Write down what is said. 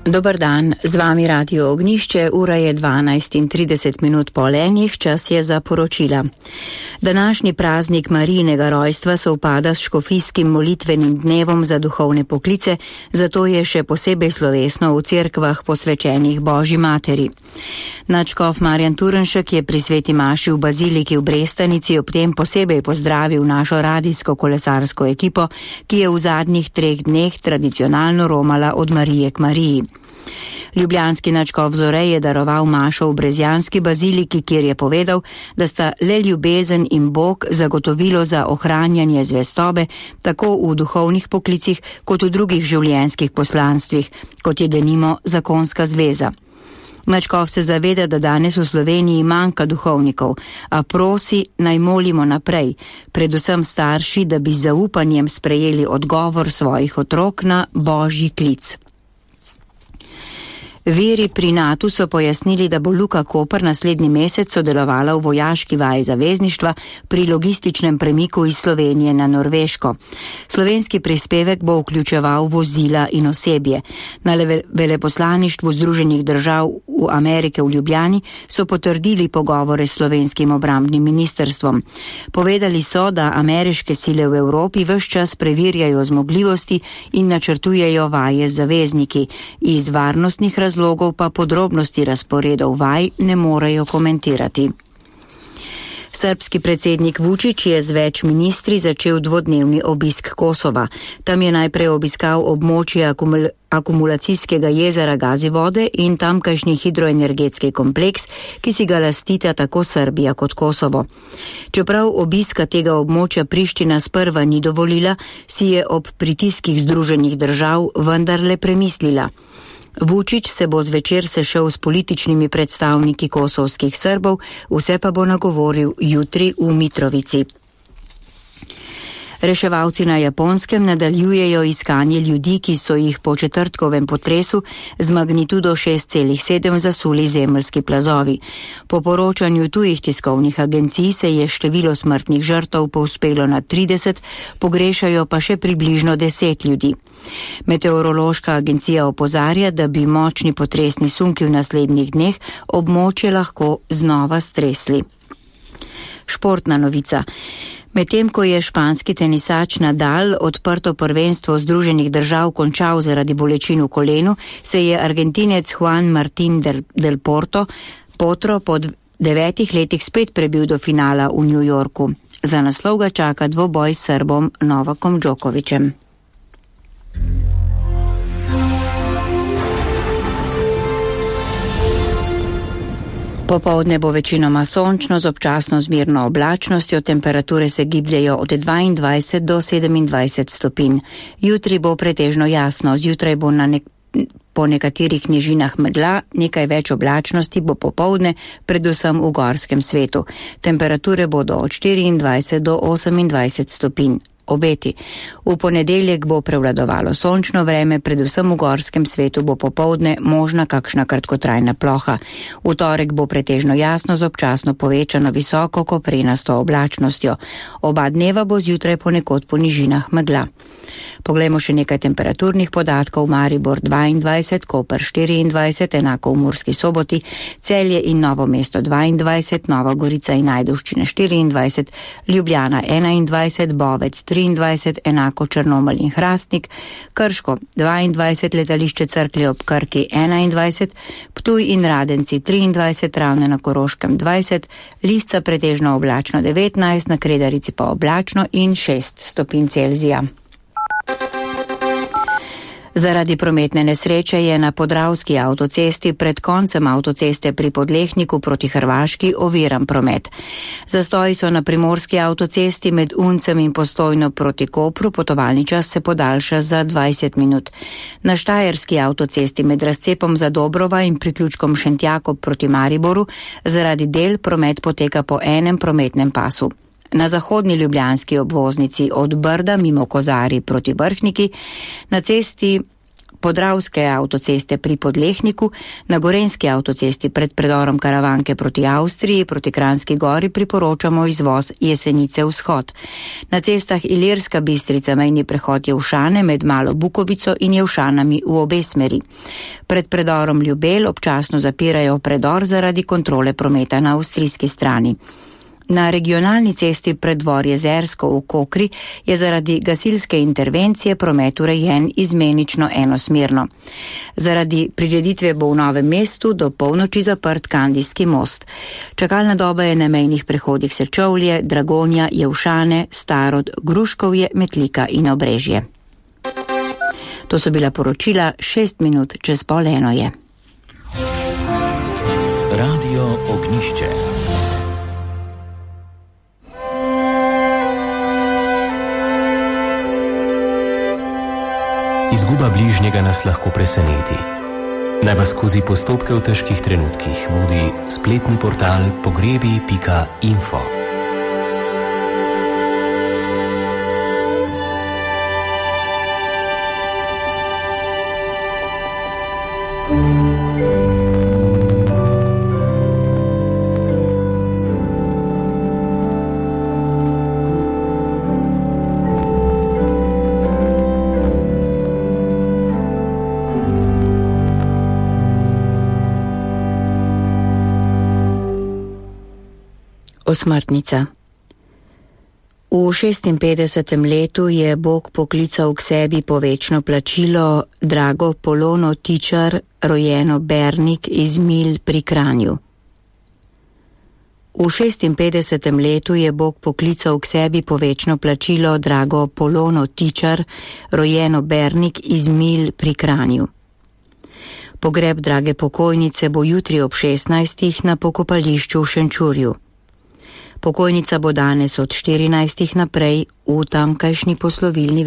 Dobar dan, z vami Radio Ognišče, ura je 12:30 po lenjih, čas je za poročila. Današnji praznik Marijinega rojstva sovpada s škofijskim molitvenim dnevom za duhovne poklice, zato je še posebej slovesno v cerkvah posvečenih Božji materi. Nadškof Marjan Turnšek je pri sveti maši v baziliki v Brestanici ob tem posebej pozdravil našo radijsko kolesarsko ekipo, ki je v zadnjih 3 dneh tradicionalno romala od Marije k Mariji. Ljubljanski nadškof Zore je daroval mašo v brezjanski baziliki, kjer je povedal, da sta le ljubezen in Bog zagotovilo za ohranjanje zvestobe, tako v duhovnih poklicih, kot v drugih življenjskih poslanstvih, kot je denimo zakonska zveza. Nadškof se zaveda, da danes v Sloveniji manjka duhovnikov, a prosi, naj molimo naprej, predvsem starši, da bi z zaupanjem sprejeli odgovor svojih otrok na Božji klic. Viri pri NATO so pojasnili, da bo Luka Koper naslednji mesec sodelovala v vojaški vaji zavezništva pri logističnem premiku iz Slovenije na Norveško. Slovenski prispevek bo vključeval vozila in osebje. Na veleposlaništvu Združenih držav v Amerike v Ljubljani so potrdili pogovore s slovenskim obrambnim ministrstvom. Povedali so, da ameriške sile v Evropi ves čas preverjajo zmogljivosti in načrtujejo vaje z zavezniki. Iz varnostnih razlogov pa podrobnosti razporedov vaj ne morejo komentirati. Srbski predsednik Vučić je z več ministri začel dvodnevni obisk Kosova. Tam je najprej obiskal območje akumulacijskega jezera Gazivode in tamkajšnji hidroenergetski kompleks, ki si ga lastita tako Srbija kot Kosovo. Čeprav obiska tega območja Priština sprva ni dovolila, si je ob pritiskih Združenih držav vendarle premislila. Vučić se bo zvečer sešel s političnimi predstavniki kosovskih Srbov, vse pa bo nagovoril jutri v Mitrovici. Reševalci na Japonskem nadaljujejo iskanje ljudi, ki so jih po četrtkovem potresu z magnitudo 6,7 zasuli zemeljski plazovi. Po poročanju tujih tiskovnih agencij se je število smrtnih žrtev povzpelo na 30, pogrešajo pa še približno 10 ljudi. Meteorološka agencija opozarja, da bi močni potresni sunki v naslednjih dneh območje lahko znova stresli. Športna novica. Medtem ko je španski tenisač Nadal odprto prvenstvo Združenih držav končal zaradi bolečin v kolenu, se je Argentinec Juan Martín del Potro po 9 letih spet prebil do finala v New Yorku. Za naslov ga čaka dvoboj s Srbom Novakom Djokovićem. Popoldne bo večinoma sončno z občasno zmerno oblačnostjo, temperature se gibljajo od 22 do 27 stopinj. Jutri bo pretežno jasno, zjutraj bo po nekaterih nižinah megla, nekaj več oblačnosti bo popoldne, predvsem v gorskem svetu. Temperature bodo od 24 do 28 stopinj. Obeti. V ponedeljek bo prevladovalo sončno vreme, predvsem v gorskem svetu bo popoldne možna kakšna kratkotrajna ploha. V torek bo pretežno jasno z občasno povečano visoko koprenasto oblačnostjo. Oba dneva bo zjutraj ponekod po nižinah megla. Poglejmo še nekaj temperaturnih podatkov. Maribor 22, Koper 24, enako v Murski Soboti, Celje in Novo mesto 22, Nova Gorica in Ajdovščina 24, Ljubljana 21, Bovec 23, enako Črnomelj in Hrastnik, Krško 22, letališče Cerklje ob Krki 21, Ptuj in Radenci 23, Ravne na Koroškem 20, Lisca pretežno oblačno 19, na Kredarici pa oblačno in 6 stopinj Celzija. Zaradi prometne nesreče je na Podravski avtocesti pred koncem avtoceste pri Podlehniku proti Hrvaški oviran promet. Zastoji so na Primorski avtocesti med Uncem in Postojno proti Kopru, potovalni čas se podaljša za 20 minut. Na Štajerski avtocesti med razcepom za Dobrova in priključkom Šentjakob proti Mariboru zaradi del promet poteka po enem prometnem pasu. Na zahodni ljubljanski obvoznici od Brda mimo Kozari proti Vrhniki, na cesti Podravske avtoceste pri Podlehniku, na Gorenjski avtocesti pred predorom Karavanke proti Avstriji, proti Kranjski Gori priporočamo izvoz Jesenice vzhod. Na cestah Ilirska Bistrica mejni prehod Jevšane med Malo Bukovico in Jevšanami v obe smeri. Pred predorom Ljubelj občasno zapirajo predor zaradi kontrole prometa na avstrijski strani. Na regionalni cesti Preddvor Jezersko v Kokri je zaradi gasilske intervencije promet urejen izmenično enosmerno. Zaradi prireditve bo v Novem mestu do polnoči zaprt Kandijski most. Čakalna doba je na mejnih prehodih Sečovlje, Dragonja, Jevšane, Starod, Gruškovje, Metlika in Obrežje. To so bila poročila, 6 minut čez 12:30 je. Radio Ognišče. Izguba bližnjega nas lahko preseneti. Naj vas skozi postopke v težkih trenutkih vodi spletni portal pogrebi.info. Osmrtnica. V 56. letu je Bog poklical k sebi po večno plačilo Drago Polono Tičar, rojeno Bernik iz Milj pri Kranju. V 56. letu je Bog poklical k sebi po večno plačilo Drago Polono Tičar, rojeno Bernik iz Milj pri Kranju. Pogreb drage pokojnice bo jutri ob 16. na pokopališču v Šenčurju. Pokojnica bo danes od 14. naprej v tamkajšnji poslovilni